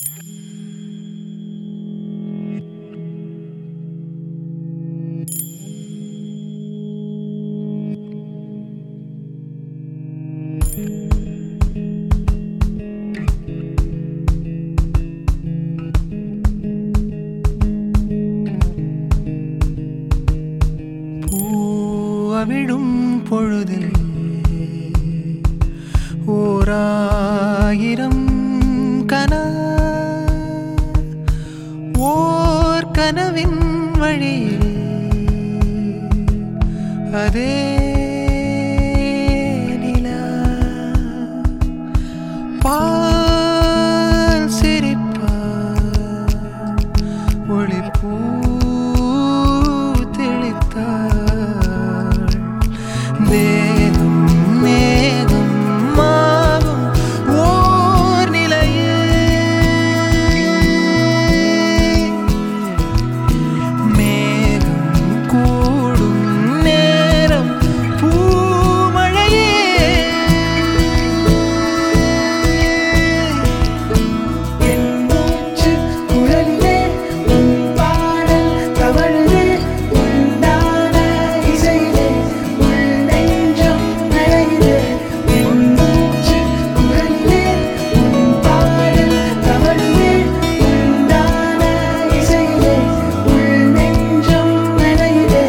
விடும் பொழுதில் ஓராயிரம் ஓர் கனவின் வழியில் அதே நிலா பால் சிரிப்பார் ஒளிப்பூ தெளித்தார் தேகம் மேகம் மாகும் ஓர் நிலையே மேகம் கூடும் நேரம் பூமழையே என் மூச்சு குழலிலே உன் பாடல் தவழுதே உண்டான இசையிலே உள் நெஞ்சம் நனையுதே என் மூச்சு குழலிலே உன் பாடல் தவழுதே உண்டான இசையிலே உள் நெஞ்சம் நனையுதே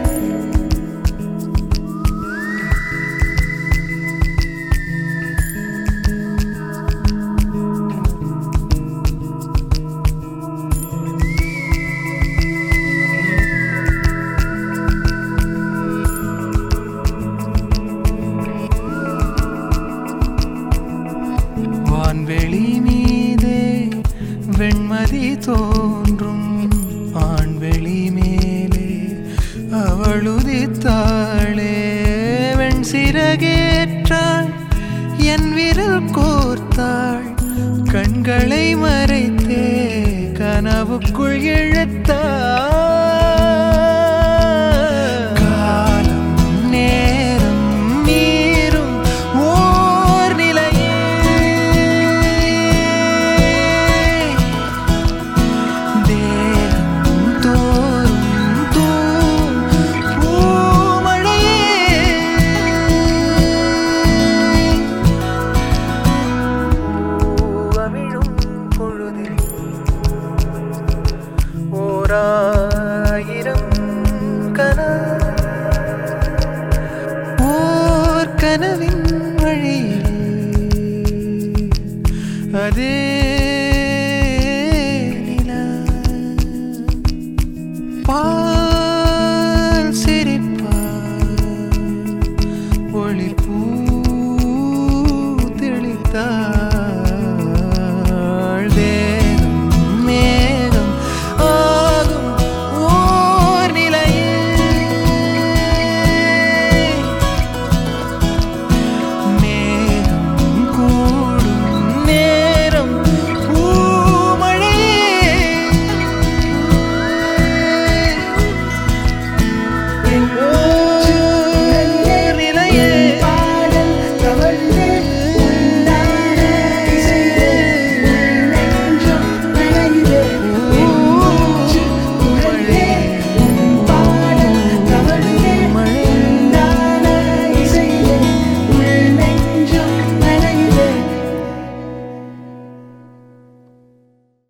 வான்வெளி மீதே வெண்மதி தோன்றும் ஆண்வெளி மேலே அவளுதித்தாளே வெண் சிறகேற்றாள் என் விரல் கோர்த்தாள் கண்களை மறைத்தே கனவுக்குள் இழுத்தாள் காலம் நேரம் நீரும் ஓர் நிலையே தேகம் தோறும் தூம் பூமழையே பூவமிழும் பொழுதில் ஓரா